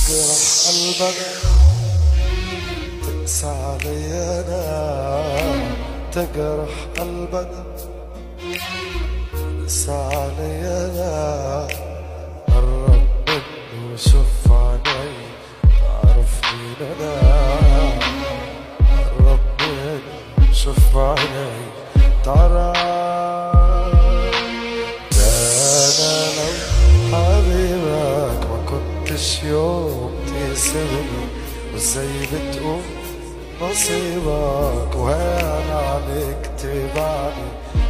تجرح قلبك تقسى علي انا، تجرح قلبك تقسى علي انا. قرب مني وشوف عيني تعرف مين انا. قرب مني وشوف عيني تعرف. ده انا لو حبيبك ما كنتش يوم تسيبني، وازاي بتقول نصيبك وهان عليك تبعني.